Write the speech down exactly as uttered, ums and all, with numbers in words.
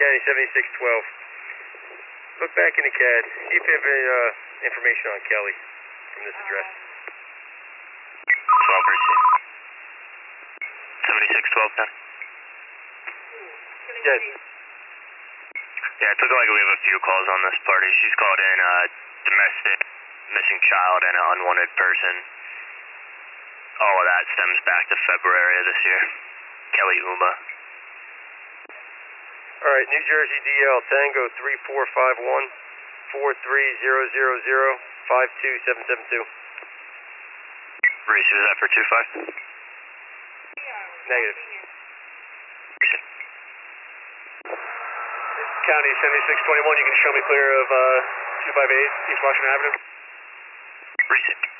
County seventy-six twelve. Look back in the C A D. See if you have any uh, information on Kelly from this address. twelve, receive. seventy-six twelve, ten. Yes. Yeah, it took like we have a few calls on this party. She's called in a domestic missing child and an unwanted person. All of that stems back to February of this year. Kelly Uma. Alright, New Jersey D L Tango three four five one, four three zero zero zero, five two seven seven two. Reese, was that for two five? Negative. County seventy-six twenty-one, you can show me clear of uh, two five eight East Washington Avenue? Reese.